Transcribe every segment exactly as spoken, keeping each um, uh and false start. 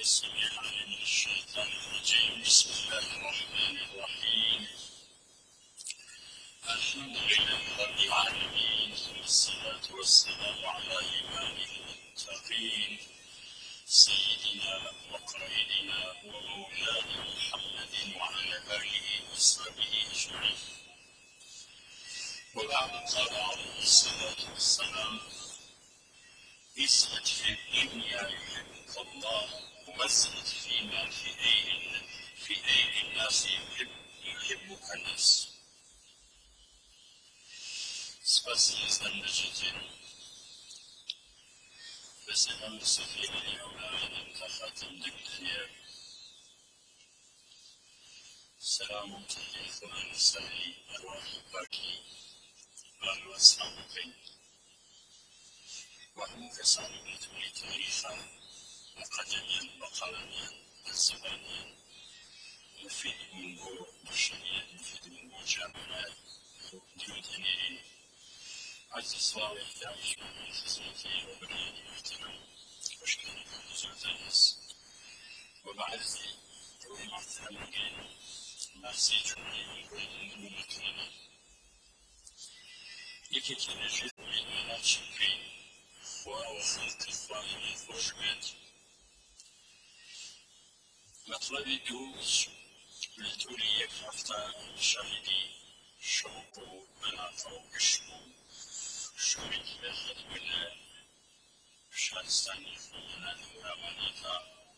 السميع العليم من الشيطان الرجيم. بسم الله الرحمن الرحيم. الحمد لله رب العالمين، والصلاة والسلام على إمام المتقين سيدنا وقائدنا ومولانا محمد وعلى آله وصحبه أجمعين. وبعد، قال عليه الصلاة والسلام: اثبت في الدنيا يحبك الله، وازهد فيما في أيدي في أيدي الناس يحبك الناس. Spasiyizden de çetin ve selam sefiri evladın kafatın dükkanı. Selamun aleyküm ve selam arvahı baki ve vasfamıkın ve mukasani tuli tariha ve kademiyen ve kalemiyen ve zibaniyen ve filmin bu başarıyen filmin bu camiye diyodeni aziz ve ihtiyaç hizmeti ve bölümünü ihtimam. Hoş geldiniz, özdeniz. Ve bazı durumlardan Merci cümleyi koyduğunu unutmayın. İki kere cümleyi açıklayın. وأوصلت الظالم خشبت مطلب دوز لتولي كفتا شهدي شوق مناطق شمو شوق بخد ولا شخصاني فمنا نورمانيها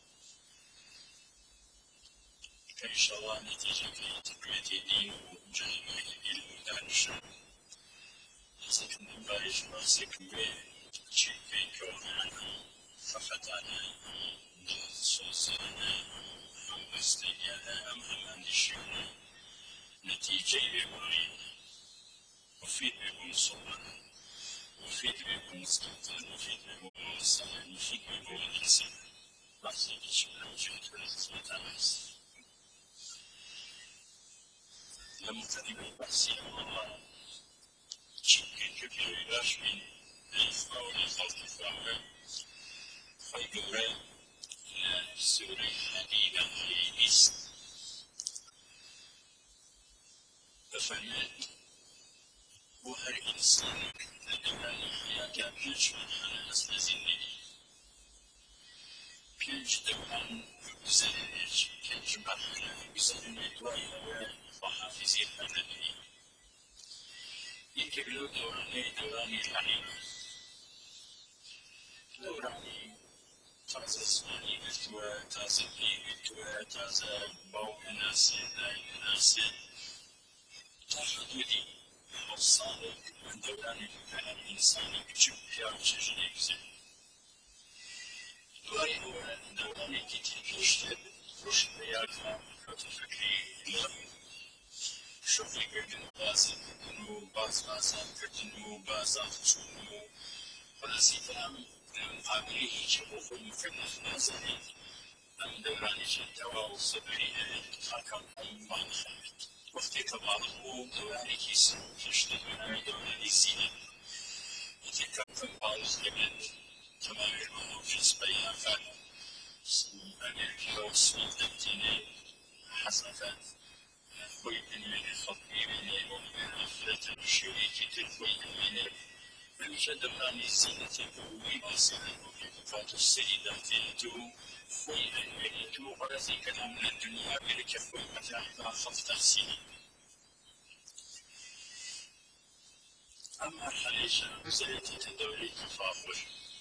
إن شاء الله نتيجة تقوية دين وجهة العلم دانشا لكن بايش مرسك به چیزی که آن فقطانه سوزانه هم بستگانه هم هماندیشانه نتیجه بگویی مفید بگوی صبرانه مفید بگوی سلطان مفید بگوی سلطان مفید بگوی نکسه بحثی که چیزی جوید رزمتان است لما تنگو بحثی الله چیزی که بیایلاش بین الإسرائيلي خلق الفرعون خيدورة لسوري حديدة حديث بفرمت وهر إنسان لدوران الحياة بينج مرحلة أصل زندگی بينج دوران بگذرنش بينج مرحلة بگذرن دوای وحافظی النبی یکی بلو دورانی دورانی الحنین دورانی تازه زمانی گفتوه تازه بی گفتوه تازه باو ناسه نای ناسه تا حدودی حسانه من دورانی بکنم انسانی küçük bir çeşine güzel. Duayı öğren, dövrani gittik işte, hoşuna yardım, kötü fikri, ilim, şu fikrin bazı kötünü, bazı bazen kötünü, bazı kötünü, vazifem, قابلی هیچ بخوری فکر نزدید من دورانیش دوا و صبری خاکم ایمان خمید وقتی که بالغو دورانی کسی کشته دورانی دورانی زیده وقتی که کم بالغ لگد تمام المنوف جزبه آخر امریکا و سوید دمتینه حسنفت خوی بنوینه خطبی بینه و بینه افرت بشوری که تلخوی بینه همیشه دورانی زینت بوی باسیدن وقت السيدة تلتو خوي الملتو ورزي كلام من الدنيا بلك خوي متاحبها خف تفسيري أما حليشة نزلت تدوري تفاخر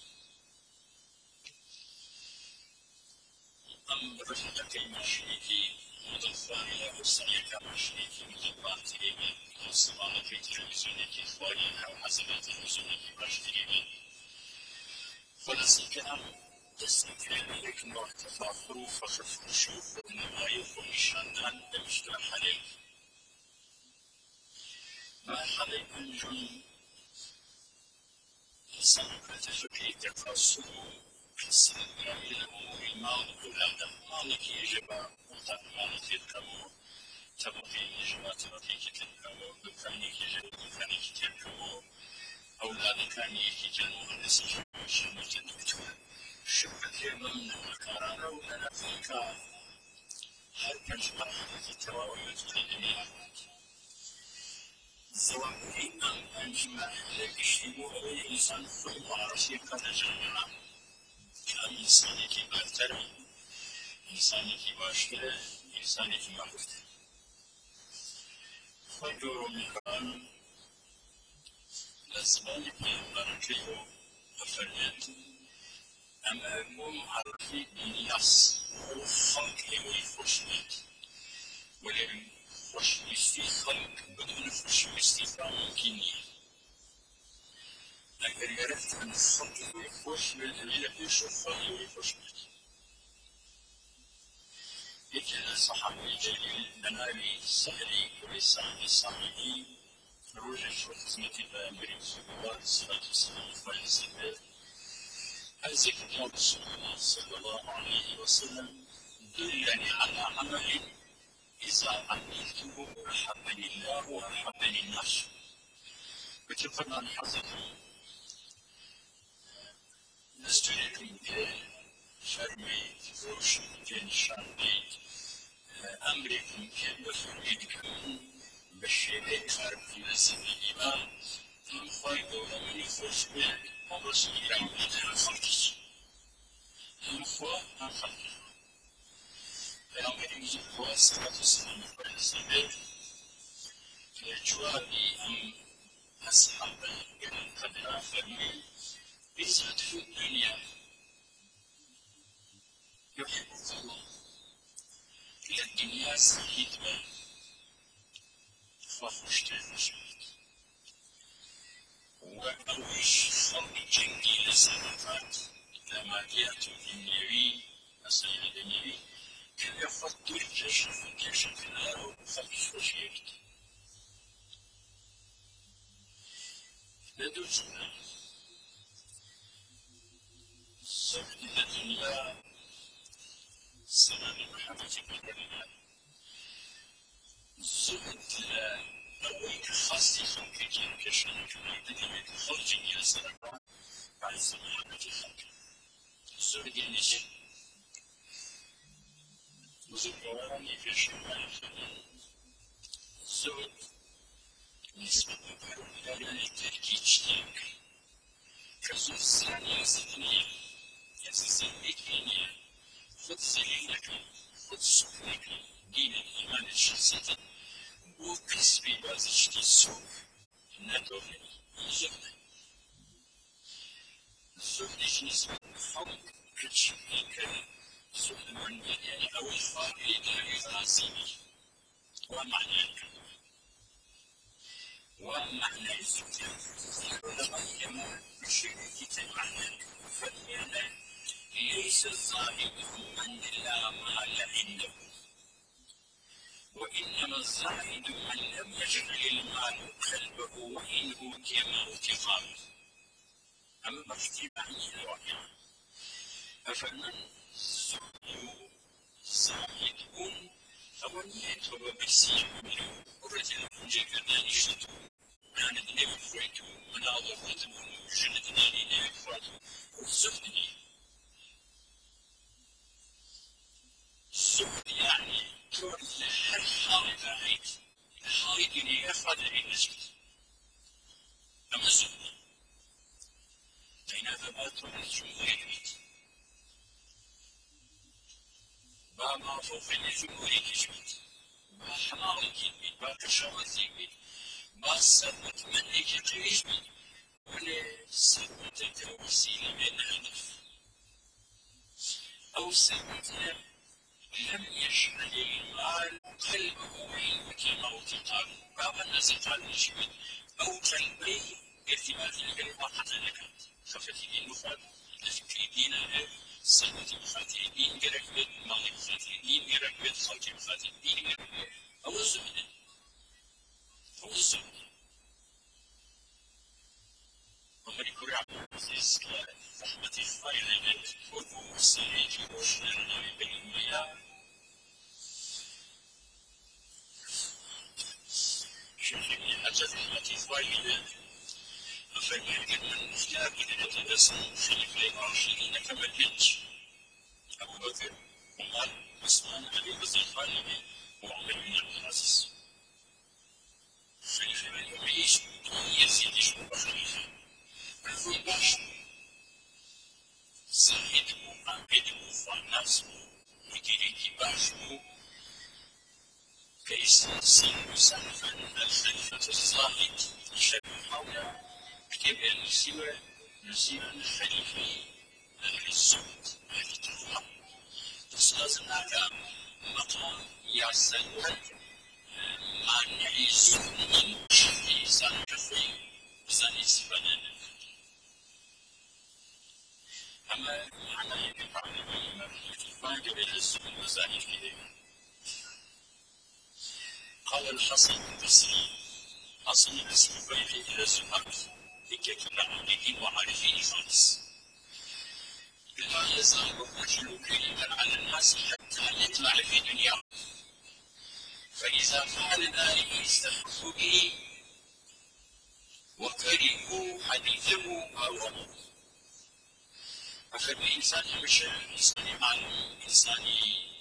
أما رفقك المشريكي مضفاني وصيك مشريكي مضفانتي من الصمانة في تلفزيونك خوالي أو حسبات تلفزيونك مشتري من ولازم كلام دستكلام لكن وقت تفاخر وفخر وشوف وإنما يكون شاندان بمشترى حليل ما حليل من جن إنسان كتفكي تقصر قصر إلى الأمور المال أولاد مالك يجب وقت مالك يركبه تبقي يجب تبقي كتركبه دكانك يجب دكانك تركبه أولادك كان يجب مهندسك شمت الدكتور شبك من مكانه ولا فيك حركة في التواويل الدنيا سواء إمام أنجمع لكشيمو أو إنسان ثم عرشي قد جمع كإنسان كبار ترى إنسان كبار شكله إنسان كبار فجور مكان لزمان كبار كيو أفرد أمامهم عرفي إلياس وخلق يوي فشمت ولم فشمستي خلق بدون فشمستي فممكنية أجر يعرف أن الخلق يوي فشمت اللي يشوف يوي فشمت يجعل الصحابي الجليل النبي سهلي ولسان الصحابي روج خدمة الأمير صلى الله عليه وسلم فلسفة الذكر رسول الله صلى الله عليه وسلم دلني على عمل إذا عملته أحبني الله وأحبني الناس وتفضل عن حضرتي نستريكم شرمي فروش كان شرمي أمريكم كان بفريدكم بشيري خارب في نسب الإيمان من خير من يخرج بك ورسول الله عن خلقه من خواء عن خلقه فأمر يجب خواء صلاة السلام فلسبب جوابي أم أصحاب من قد آخرين بزاد في الدنيا يحب الله إلى الدنيا سيدنا فخشتين شمت وأوش خلق جنجي لسنفات لما جاءت النبي أسيد النبي كان يفضل الكشف كشف النار وخلق وشيرت لدوشنا سبب الدنيا سنة محمد بن الله زهد أويك خاصي خلق جن كشن كميدة خلق جنجي لسنفات بعد زمان خلق زهد النجم وزكواني في شمال الزهد نسبة إلى التركيج كزوج ثانية سنية يزيزينية خذ سليلك خذ سكنك دين الإيمان الشخصي وكسبي بازشتي السوق ندوه الزهد الزهد نسبة خلق كتشبيك زهد من يعني أو الخالي لا يغازيني ومعنى ومعنى الزهد لغيما بشركة معنى فالمعنى ليس الزاهد من لا مال عنده وإنما الزاهد من لم يشغل المال قلبه وإن أوتي ما أوتي أما اجتماعي الواقع أفمن زهد زاهد فوليته بسيره ورجل جكنا يشتو كان النبي فريتو مناظرة من جنة نالي فريتو والزهد الزهد يعني كل حالة عيد حالة اللي يفعل النسبة أما الزهد بين ثبات الجمهورية بما فوق الجمهورية جميل ما حمارك بيت ما كشواتي بيت ما سبت منك تعيش بيت ولا سبت الوسيلة من هدف أو سبت لم يشمل المال قلبه وعلمك موت قال بابا نزلت على الجبل أو قلبي ارتباط القلب حتى لك خفتي دين مخال لفكري دين سبت بخاطر دين قرق بيت مالي بخاطر دين قرق بيت خلقي بخاطر دين قرق بيت أو الزهد أو الزهد ومن يكون عبد العزيز رحمة الخير لك وهو سريج وشرنا بالمياه شوفي حاجة رحمة الخير فليكن من اختيار كده تدسم خليفة راشدين كما الهج أبو بكر عمر عثمان علي رضي الله عنهم وعمر بن عبد العزيز. خليفة من يعيش يزيد يشوف خليفة رضي باش زاهد عبد وفناس مديري باش كيس سن سنفا الخليفة الزاهد شبه حول كتب سوى سوى الخليفة الزهد التقوى استاذناك مقام يعزل عن عيسى من عيسى كفي زاني سفنان أما معنى يقطعني فاجب الاسم وزاني فيه. قال الحسن البصري حسن الاسم بيني إلى الزهد لكي تنعمله وعارفين خالص لا يزال الرجل كريما على الناس حتى يطلع في دنياه فإذا فعل ذلك استخفوا به وكرهوا حديثه أو ففي إنسان مش إنسان معلوم إنسان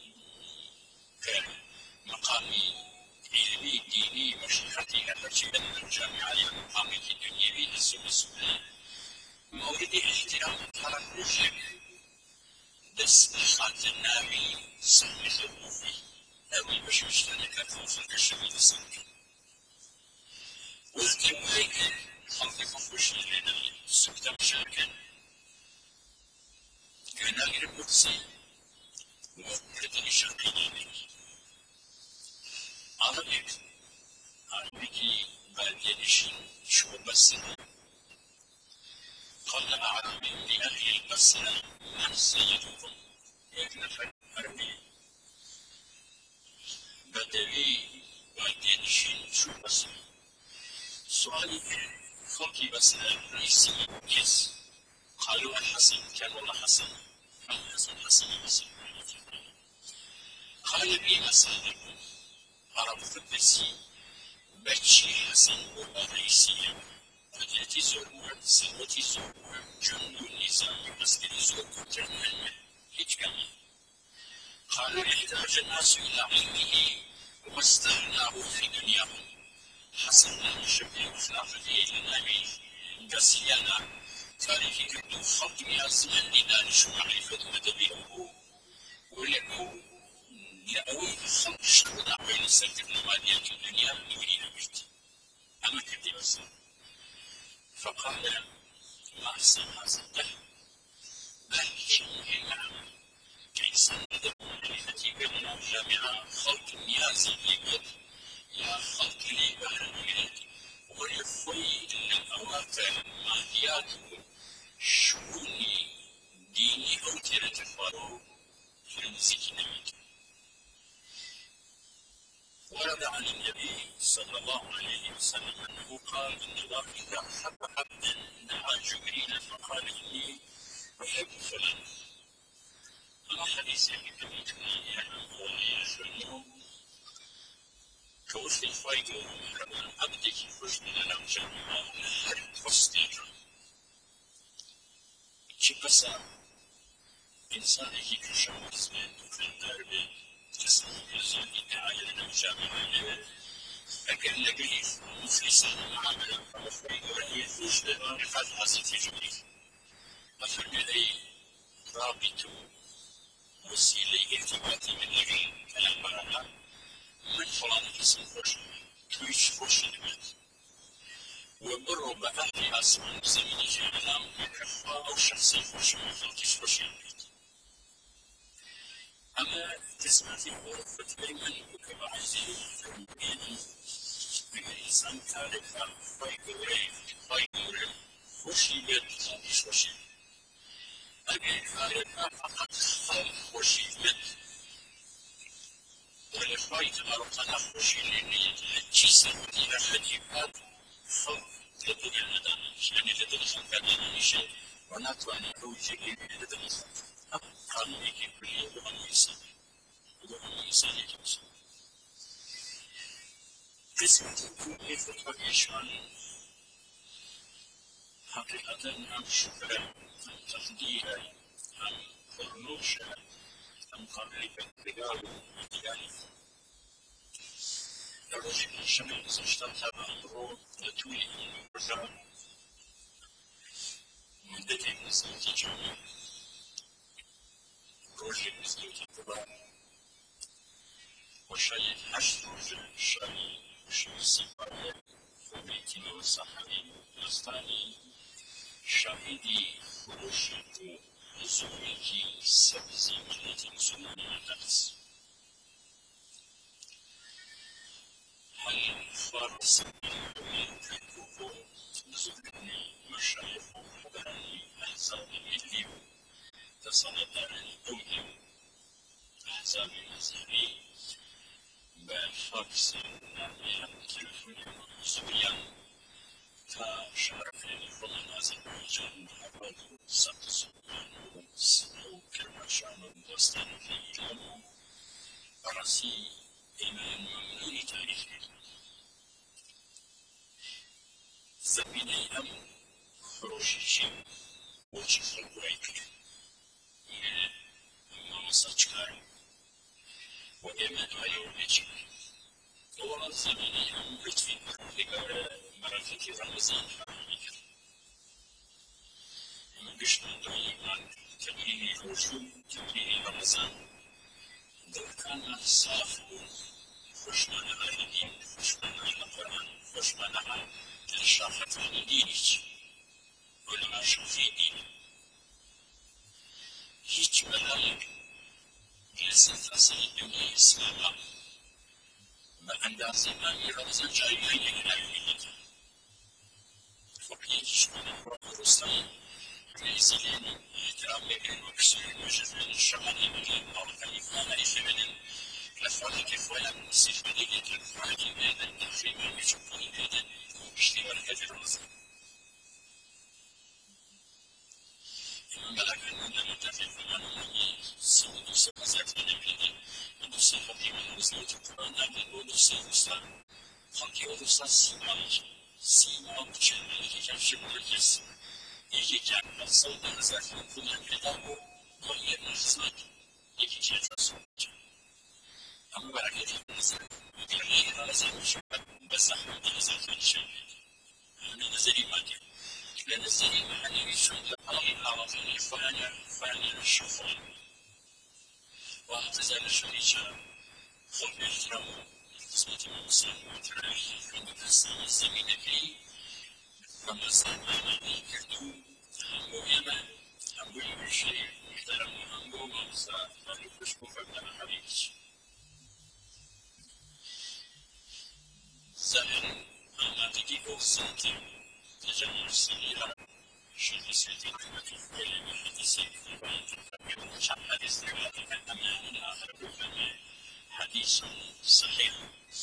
كمقامي علمي ديني مشيختي أفشل الجامعة المقامي الدنيوي للسوء السودان مورد احترام تركوشك دس خات النامي سمي خلوفي أوي مش مشتركة في الكشف السنك وذكي وهيك خلقي فخوش لنا سكتة مشاكل كان غير قدسي وقردني شرقيني عربيك عربيكي بادينيشن شو بسنا قال عربي لأهل البسنا من سيدكم يكنف عربي بدوي بادينيشن شو بسنا سؤالي خلقي بسنا رئيسي يس قالوا الحسن كان والله حسن الحسن حسن حسن قال لي مسألة عرفت بسي بشي حسن ورئيسي فجأتي زور سوتي زور جند النظام مسجد زور جنة هيك كمان قالوا يحتاج الناس إلى علمه واستغناه في دنياهم حسن شبه أخلاقه للنبي قسيانا تاريخي كتب خلق يا زمن لدانش معرفة مدبيه ولكو لأول خلق شهود بين سلك المالية الدنيا نريد بيت أما كتب السنة فقال ما أحسن هذا الدهر بل مهمة كي سندب معرفتي بين جامعة خلق نيازي لبد يا خلق لي بحر البلاد ولفوي للأواخر مهديات شؤوني ديني أو ترتفعه في المسيح نبيك ورد عن النبي صلى الله عليه وسلم أنه قال إن الله إذا أحب عبدا دعا جبريل فقال إني أحب فلان أما حديث يبي يعني هو يخليه كوفي فايدو ربنا أبدك فشنا لم جمع هر فستيك كبسا إنسان هي كشام اسمه دخل دربه تسمى يزن إدعاء لم جمع له أكل لقيف مفلسا معاملة فمفريد رأي فوش لبان فالحاسة جميل أفرد لي رابطه وسيلة ارتباطي من لغين كلام برانا من فلان اسم فوش تويش فوش لبان ومروا بأهل أسمان زمين جهنم بكفة أو شخصي فوش من خلقش فوش لبان أما تسمع في غرفة أيمن وكما عزيز فمبين الإنسان كارثة فايقوري فايقوري فوش لبان خلقش فوش لبان أبي كارثة فقط خلق فوش لبان ولفايت أرقنا فوش لبان الجسد إلى خليفات خلق تدري المدن يعني تدري خلق المدن شيء ونطلع نوجه لتدري خلق قالوا لك كل يوم الإنسان يوم الإنسان يجلس قسمة كيف تبيشان حقيقة هم شكرا هم تقديرا هم خرنوشا هم قبلك الرجال يعني الرجل الشمس اشتغل أمره لتولي الرجال مدة نزلت جميع رجل نزلت الضباب وشيء حشد رجل الشيء شيء سفر وبيتنا والصحابي الثاني شهيدي خروجك وزوجك سبزي ملة سنة النفس هل فرس يدركه زوجني مشايخ حضرني أحزاب مثلي تصدرني أمهم أحزاب مذهبي بفرس يمكن زويا فشرفني فضل أذربيجان محمد سبت سلطان وكرمشان الدستان في إيران رأسي إمام ممنوع تاريخي زميلي أم خروشيشي وجه الويك من مساجكار وإمام أيوبيجي ولا زميلي أم لطفي لقاء مرافق رمضان حرامي قشنا دائما تبيني روشو تبيني رمضان دكان صاف خوشمن غریبی خوشمن القرآن خوشمن الشافت دینیچ علما شافی دین هیچ بلایی لذت اصلی دنیای اسلام به اندازه من رمضان جایی نگیرد خب یکیش من رستم رئیسیلین احترام بگیریم و کسایی مجرد شمالی بگیریم آقایی فانایی فمنین لفظی که فایم سیفانی که فاکی بیدن تخریبی میچوبونی بیدن اشتیار کجی رمضان این ملکن من متفق من سیدو سپاسات بیدن دو صفتی من وزنی قرآن نبود و دو سیدوستان خاکی و دوستان سیمان سیمان چندی که کفش مرکز یکی که اصلا در زرفی کنم پیدا و کلی مخزن یکی که تصمیم اما برکتی نظر دیگری رمضان میشود به زحمت نظر خیلی من نظری مادی به نظری معنی شد آن عواقب فلان فلان شفان و اعتزال شدیدم خود احترام قسمت مسلم و تراحی خود دستان زمین بی رمضان معنی کردو همگوی من همگوی میشه محترم همگو ممزد ولی خوش بفرد حبیبش زمین آمادگی گفتند تجمع سریع شد سیدی رحمتی خیلی حدیثی دیوان تفکر چند حدیث روایتی که امیان آخر بفرمه حدیث صحیح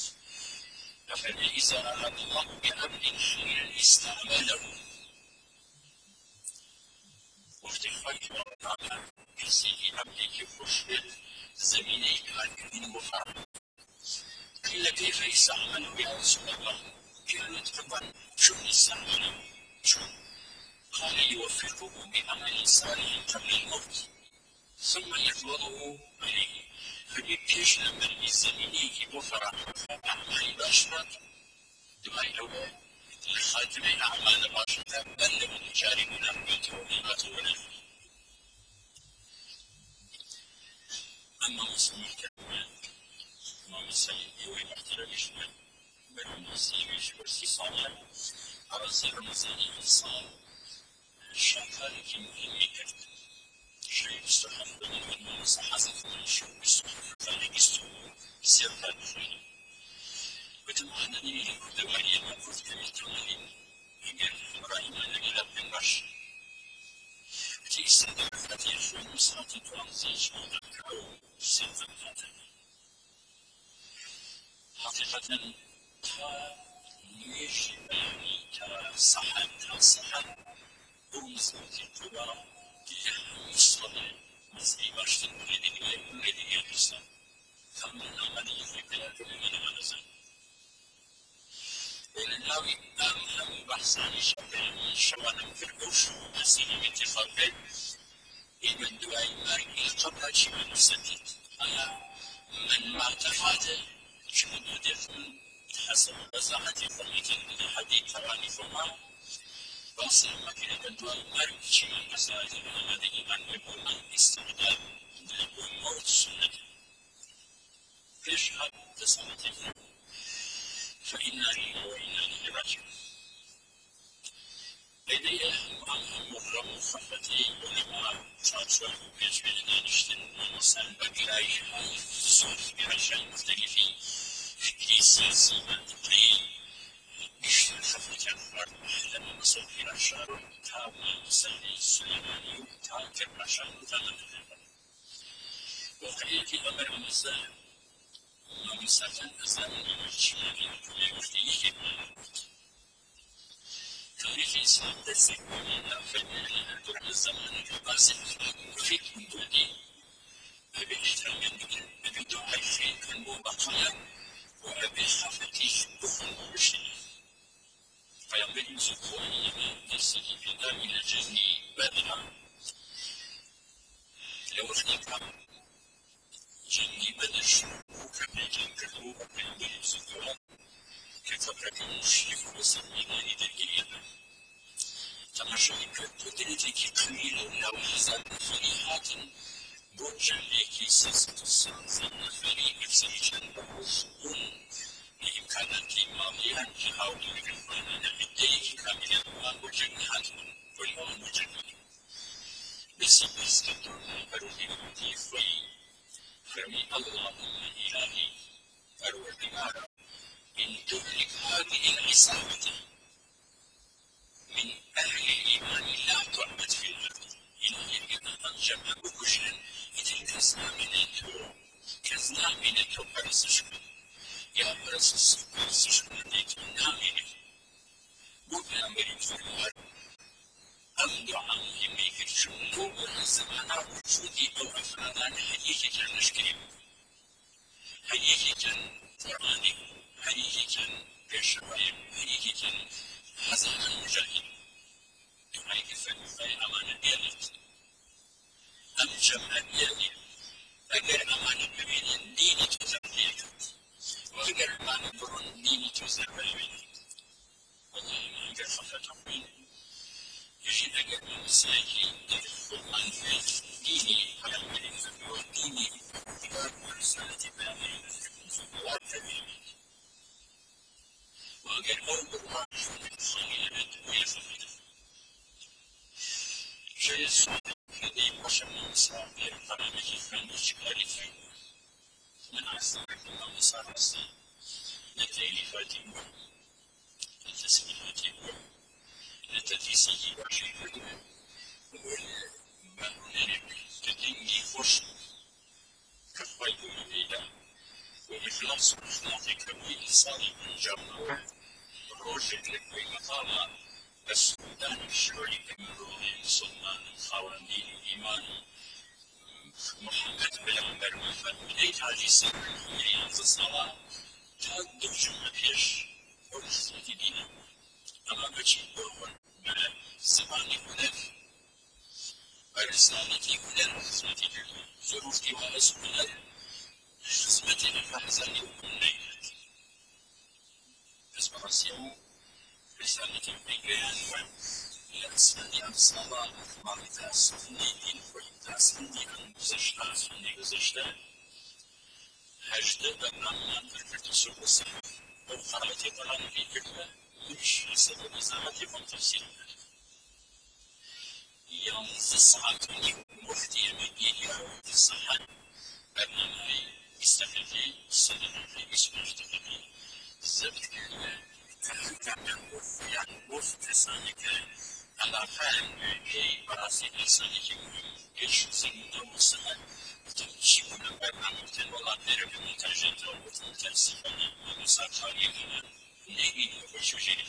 ففرمي إذا أراد الله بعبد خيرا استعمله وفي خير وقعنا كسي عبدك خشبت زميني كان وفرد قيل كيف يستعمل يا رسول الله كانت قبل شو يستعمل شو قال يوفقه بعمل صالح قبل الموت ثم يقبضه عليه فبيبكيش لما زميني وفرد أعمال باشرة دماء أول لخاتمة أعمال باشرة بل من جاري من أمبيته ونعمته ونعمته أما مسلم الكلمة ما مسلم يوي محترم يشمل بل مسلم يشمل صالح أرسل رمزاني إنسان شغال كي مهم يكرد شيء يستحق من صحازة من الشيء يستحق فالك يستحق بسير فالك وتمعنى دوائي المنفوذ كميتمالين يقول إبراهيم الذي لم ينبش في استدار فتير في المسرة تنزيج مذكر سنة القتل حقيقة تا نيش بياني تا صحن تا صحن ومزمتي قبا كيها مصطلع مزمي باشتن مريدين إليه مريدين يلبسن فمن عملي في بلاد من غنزن ولناوي أهم بحثاني شبه شوانا في الوش أسيني متخبئ من دعاء ماري قبل شيء من سديد أنا من ما تفاته شمن يدفن حسب وزاحة فريق الحديث ثواني فما بصر مكينة دعاء ماري شيء من مساجد الذي من يكون استعداد للموت سنة يشهد تسمته فإنا لله وإنا إليه راجعون لدي مرة مخفتي ولما تشعر بيش بين نشتن ومسان بقراي هاي صوت بعشان مختلفين في سياسي منطقي نشتن خفتي أكبر لما نصل في الأشعار تاما مساني السليماني تاكر عشان تاما وقيتي أمر مسان ومسافن أزام من الشمالي ويفتيه تاريخ الإسلام تسير من فنان دور الزمان القاسم وفيك من دوني باحترام بدون أي شيء كان بقايا وبخفتي بخل بشيء فينبغي سكون نفسه في دار الجزي بدرا لو اختيك جني بدش وكما جنكه وكما سكون كفكرة المشرك وسمينا لدرجية تماشيك قدرتك قليل لو حزن فريحات برجا لك سيست السنزن فري نفسي جنبه سكون لإمكانات ماضيا جهاود بالفنان لديك كاملا وجنحات واليوم وجنحات بس بس كتبنا أروي مدي في فرمي اللهم إلهي أروي بمارا إن تهلك هذه العصابة من أهل الإيمان لا تعبد في الأرض إن يبقى جمع بكشن إذن كزنا من التو كزنا من التو برسشن يا برسس برسشن ديتو نامين بوبنا مريد الوار أمدو عن يميك الشمو والزمان وجودي أو أفرادان حقيقي كان نشكري حقيقي كان قرآني حقيقي كان بشرايم حقيقي كان حزن المجاهد دعائك فنفاي أمانة ديالت أم جمع ديالي أجر أمانة ببين ديني تزرليك وأجر أمانة برون ديني تزرليك والله ما أجر خفة بين يجي أجر من مساجي يدخل من في ديني على الملك وديني إدار ورسالة بأمين وأتبين وأجر أول واحد خليل ويفهم جيس كذي وشم مسافر فرمجي فنش كارثي من أصدق الله صارسي لتيلي فاتيمة لتسميتي لتتيسي وشيء والمهنرك تدني فرش كفاية مبيدة وإخلاص إخلاصك وإنساني من جمع روشك لك بمطالة السودان الشعري كمروني سلطان الخواندين الإيماني محمد بن عمر محمد بديت هذه السنة الحمية الصلاة تهدف جمع فيش ورسلة دينا أما بشي بوهن بلا زماني هناك رسالتي هناك خدمتي لله ظروفتي وأسهل خدمتي للأحزان والنيلات اسم رسيم رسالتي بيان لأسفل الصلاة مرتا سنين فرتا سنين گذشته سنين گذشته هجده برنامه درکت سوسه و خرابتی قرآن بیکرده مش سبب زمانی من تفسیر کرد یالنز ساعتی مفتی مدیری و تصحیح برنامه استفاده سنتی اسمشتگی ضبط کرده تحقیق وفیان وفت سانیک على فهم كي براسي الإنسان يكون يشوزين دوسنا تمشيون برنامج ولا تعرف منتجات أو تنسيبنا ومسافرين نيجي وشوجين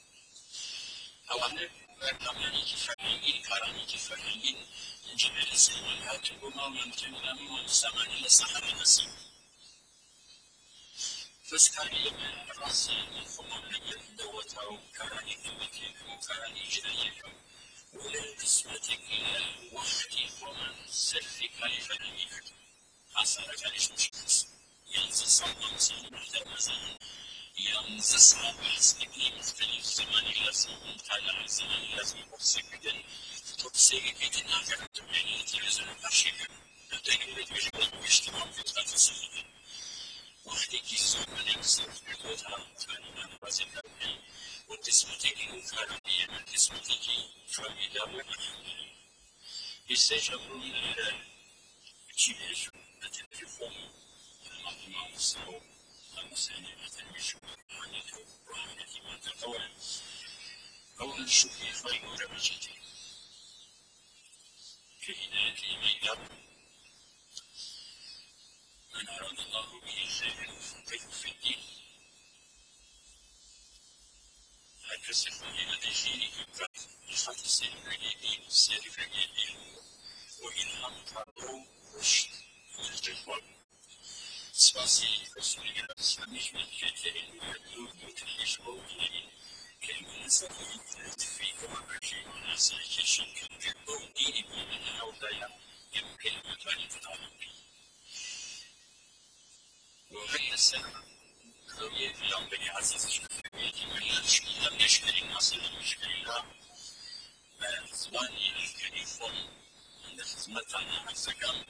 أولا برنامج كفاية كاراني كفاية جبل السماوات وما من تمنى من السماء إلى سحر النسيم تسكاني من راسي خمولي دوته كراني ثبتكم كراني جريكم وللقسمتك وحدي ومن سلفي كيف نميك حصلت عليش مشخص ينزل صوت صوت محتمزا ينزل صوت بحسني مختلف زماني لازم متعلق زماني لازم أقصي بدن تقصي بدن أكثر تبعني تلزم أشيك تاني بدي بجيب بيشتغل في ثلاث سنين وحدي كيس من يكسر في الوطن ثاني من وزن أبني وتسمتك وفرني من تسمتك فإذا وحدي يستجمعون إلى تشيش التليفون المعلومة مستوى خمسين تلميذ وحدته وحدتي من تقوى أول شوفي خير رمجتي كهداية ميدان من أراد الله به خيرا يفقهه في الدين هكذا إلى دينه بخط سير الدين سير الدين وإلهام قدره رشد والجهود سباسي رسولي الإسلامي من كتير يدور متحيش بوجهين كلمة سبب في وجه وناس يشن كتير دين من الأوضاع يمكن أن تتعلم وهي السنة رؤية اليوم بني عزيز شكريتي من الشيء لم يشكر الناس لم يشكر الله زماني الكريفون عند خدمتنا الزكاة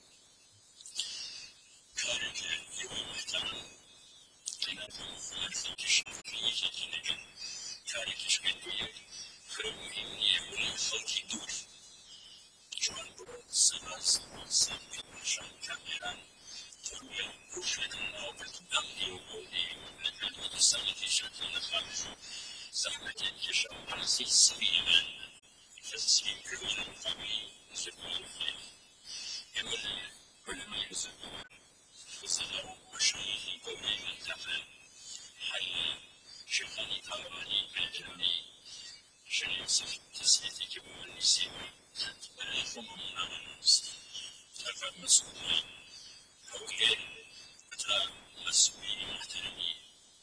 كانت اليوم محترم كانت في تشكيلية جديدة كانت تشكيلية فرمهمية من الخلق دور جوان برد سبع سبع سبع عشان كاميران تروي وشنا وبتدمني وقولي ونحن الإنسان شكل خارج زحمة يشعر على سي سبيلا فالسبيل كبير قوي زبون الخير يمر علماء الزبون فصلوا وشيه قولي من تفل حي شيخاني طالباني بيجاني شريف سفر تسليتي كبير النسيبي تبريخهم من النفس تفل مسؤولين أوكي أترى مسؤولين محترمين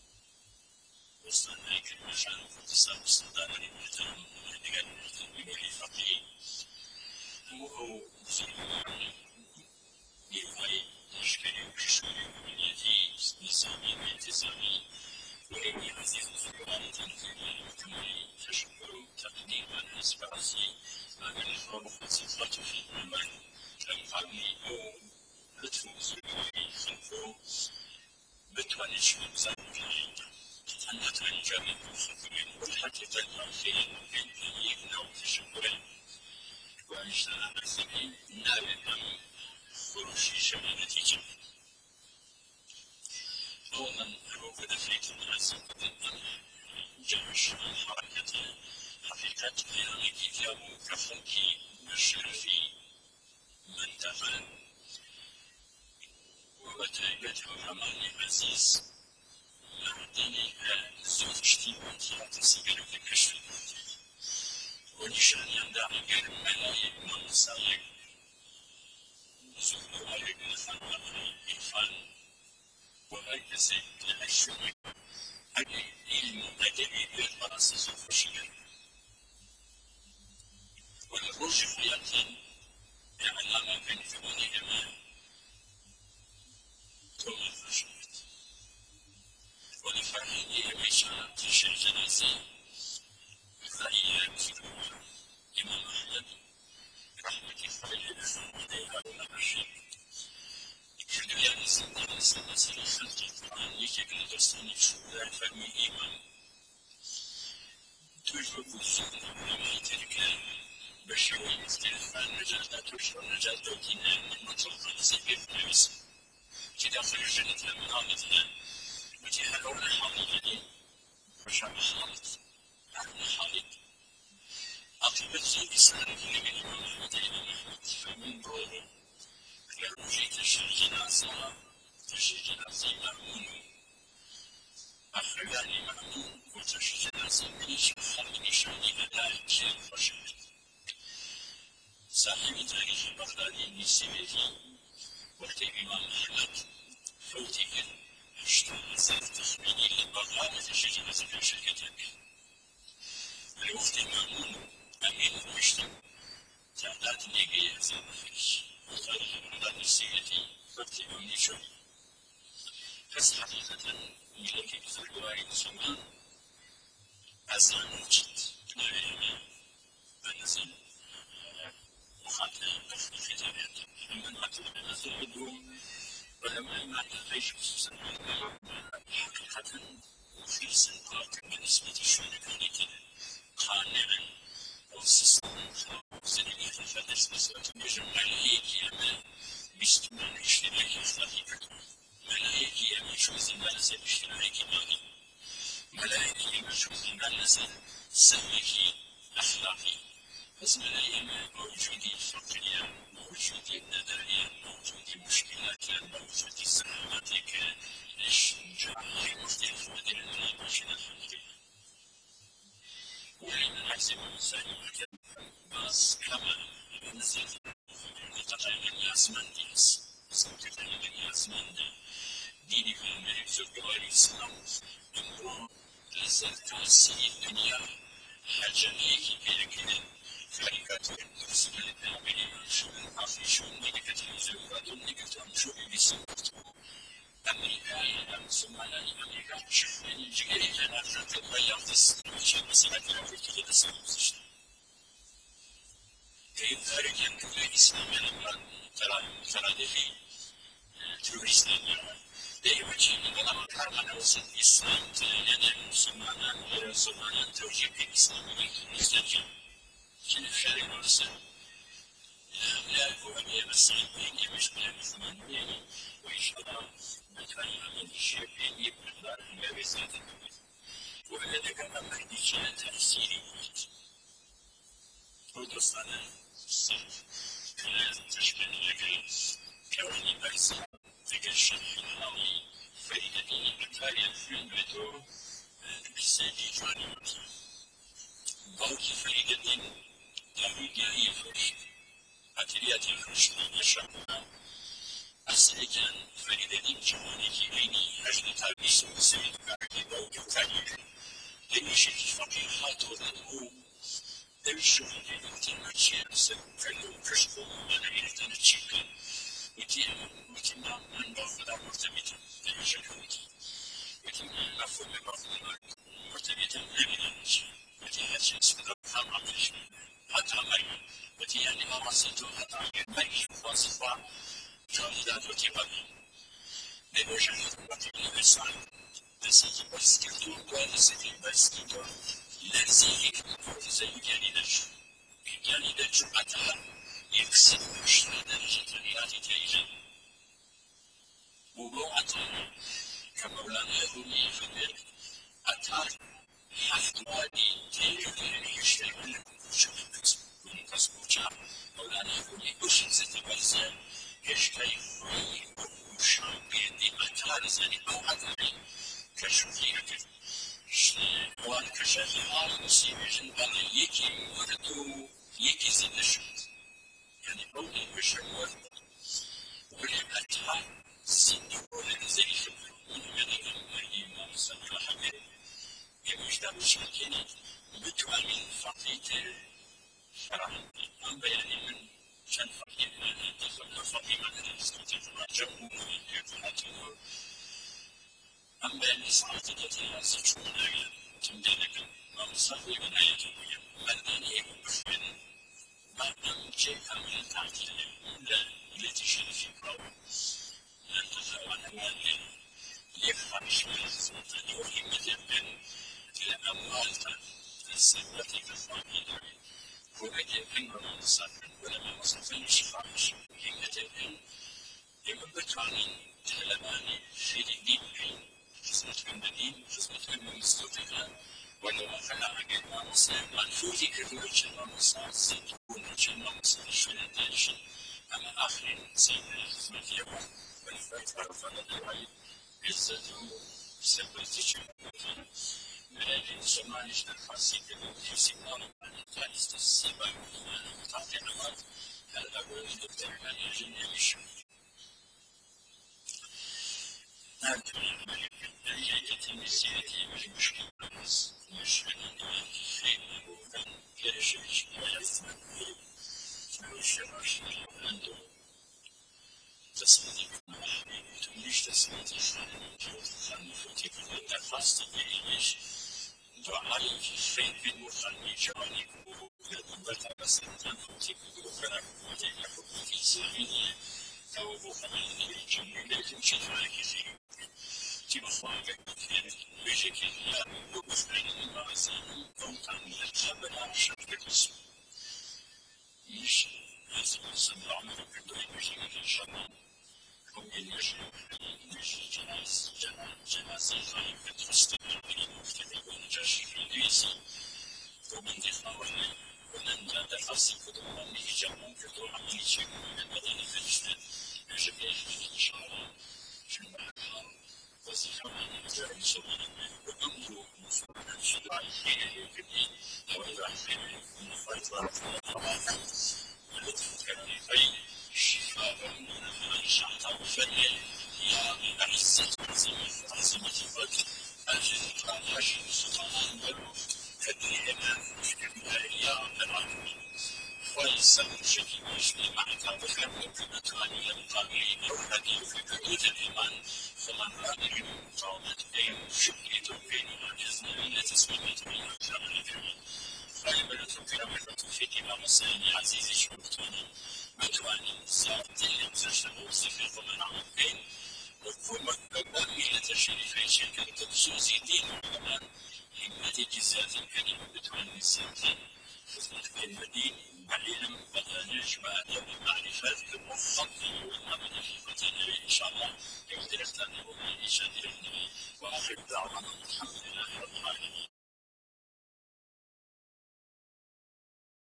وصلنا كلمة شان فتصاب الصدارة محترم ودقال محترمين ولفقين وهو مسؤولين يفاي يشكري وكشوري ومنيتي نظامي وانتظامي ولي عزيز الفيوان تنزيل المكملي تشكر تقديما أسباسي من الخوف صفات في المال تنفعني أو لطف زوجي خلفه بتونش مبزن كاين تتنت عن جميع الخطرين والحاجة الأخيرة بين يمنع وتشكرين وأجتنا نفسي نابئا خروشي شمال نتيجة ومن روفد فيك الناس قد جمش حركة حقيقة غيرك جابوا كفنكي والشرفي من تفل وبتايبة وحماني عزيز مهديني زوجتي وانتي تسجل في كشف ونشان يندعي غير ملايين من نسائك زوجوا عليك نفرنا إنفان وهكذا لأشياء أجي علم أجري بالبراسة سوفشيا والروج في يقين يعلم من ثمانية ما ثم فشلت ولفرحه يمشى تشير جنازي فهي كلها إمام أحمد رحمة الله عليه ونبشر كل يعني سنة سنة سنة خلق القرآن يجب درسني شو فرمي إمام تجرب السنة ولما تلك بشوي استلفان نجاة تشعر نجاة دوتنا من مطلق نسيب النفس كده خرج جنة من عامتنا وتحررنا حاضرين وشعب حاضر عقل حاضر عقل الزيد سنة من الإمام أحمد إمام أحمد فمن قوله لو جيت تشري جنازة تشري جنازة مأمون أخرجاني مأمون وتشري جنازة منيش خلقني شعني أداء شيء فشل صاحب تاريخ بغدادي نسيبه وقت الإمام أحمد فوتي اشتغل صرف تخميني للبقاء تشجع زكاة شركتك. الوقت المأمون أمين المجتمع تعداد نيجي زمخش وخارج من نفسيتي فارتبوني شوي. بس حقيقة ملكي بزرقواري مسلمان أزان وجد بنايمة بنزل وحتى بخلي ختامات من أطلب نزل بدون ولما معنى العيش خصوصا حقيقة وفي سنقاط بالنسبة للشركة قانعا والسيستم سنوية الفدرس بسوات مجمعية أما بستمان اشتراكي خلافي ملايكي أما شوزي مالسة اشتراكي مالي ملايكي أما شوزي مالسة سويكي أخلاقي بس ملايكي موجودي فقرية موجودي نظرية موجودي مشكلات موجودي سلاماتك الشجاعة مختلف مدينة الماشينة الحقيقية وين العزم الإنساني بس كمان نزل قطعين الناس من ديس صوت الناس من ديني في الملك زرقواري السلام انظر لازلت توسي الدنيا حاجة ليكي كده كده كاريكاتير نفسي للتعبير شو العافية شو النيجاتيف زرقات والنيجاتيف شو بيسموه أمريكا أم سمعنا أمريكا شوف من جيري أنا فهمت البياض السنوية بس أنا كنت كده السنوية في خارج الدولة الإسلامية لما ترى ترى في توريست دائما شيء لما كان وصل الإسلام يعني مسلمان مسلمان توجيه الإسلامي مستجد في خارج الإسلام لا هو بس يعني مش مسلمان يعني وإيش هذا مثلا من الشيء يبنى ما بيصير وهذا كان ما يديش تفسيري ودرسنا الصرف لازم تشمل لك كوني بس ذيك الشيء العالي فريدني بكاريا في المترو بسيدي جاني باقي فريدني داوية يفرش أتريات يفرش من الشمال أسئلة فريدني جواني كيني أجل تابيس مسيد كاري باقي فريدني لأني شيء فقير حاطو ذنبو Devišo je ultimačije se krenuo krško na ilitane čike. Uti uti na mandof da možda biti deviše kuti. Uti na forme bafuna možda biti nevinanić. Uti hače sveda hama krišne. Hata mari. Uti yani mama sito hata mari fasifa. Jani da uti bani. Deviše kuti nevesan. Desi basketbol quasi basketbol. الذي زيجانيدش جانيدش أتى يكسب عشرين درجة رياضي تيجي وبوعة كمولانا يقولي في ذلك أتى حفظ وادي تيجي يشترك لكم شوف كسب كسب شاب مولانا يقولي وش ستبرز يشتري في وشام بيدي أتى زاني بوعة كشوفي أكيد وان کشف حال مسیحیان برای یکی مورد و یکی زنده شد یعنی اونی کشف مورد ولی اتحاد زنده مورد زنده شد اونی مدیگم مردی امام صلی الله علیه یمشتر مشکلی بتوانین فقیت فرهنگی من بیانی من چند فقیت من دخل فقیت من دستوتی جمهوری ارتباطی من بیانی ساعتی دادی از چون نگیرم تمدينك مصافي بنايته مدني ومشبن مدن شيء كامل تعطيل لا يتشل في قوم لن تزعل أموال يفهم شمال سلطة وهي مدبن الأموال السبة كفاية وبدأ بين مصافي ولما مصافي الشفاء هي مدبن يمبتاني تلماني في الدين خدمت بالدين خدمت بالمستوطنة ولما خلق جمع مصر منفوذي كثير جمع مصر سيكون جمع مصر شلندش أما آخر سيد خدمت يوم ونفعت عرفنا الرأي عزته سبلتش ملاجين سمانش الخاصي كده يوسي مانا تانيست السيبا وتعطي نمات الأول دكتور من يجن يمشي يتم سيرتي بالمشكلة المشكلة خير وفن كرشش ويثمن فالشرش عنده تصميم محبي تمليش تصميم خاني خاني فتيك وانت خاصة بإيش دعائي خير بن وخاني جواني بس انت فتيك وخانك فتيك في سيريني تو خاني جميلة تمشي عليك خير تبقى خواجك بشكل وبفعل المعزين ومتعمل الخبر عن شركة اسمه مش لازم نسمع عمره كله بشكل الشمال هم يشعر مش جناس جناس الخير تستمر بالمختلفون جشن الإنجليزي ومن دفاعه ومن جاد خاص كتب من يجمع كتب عن يجمع من المدن الفجر بشكل الشمال شمال وزيران الجاي سبيل وأمره مصطفى الشرعي يبني ويبحث مفاتيح التي كان في شفاء من شحط وفني يا أعزة عزيمة عزيمة الفجر أجل عشر سلطان الملوك كدري أمان مشكلة يا العالمين ويسمى شكل مشكلة معك بخير كمتاني القائلين وحدي في كنوز الإيمان فمن رأى المقاومة بين شكلة بين عجزنا إلى تسوية بين أكثر الكريم غالبا تكرمة في إمام السيد عزيز شبكتنا متواني ساعة يمزج موصف ضمن عمقين وكما إلى تشريف شركة تبسوزي دين الأمان همة جزات الكريم بتواني السنتين خدمة المدين علم وبرنامج وأدب المعرفة المفضل والأمل في فتنة إن شاء الله يقدر يختار من إيجاد النبي وآخر دعوانا الحمد لله رب العالمين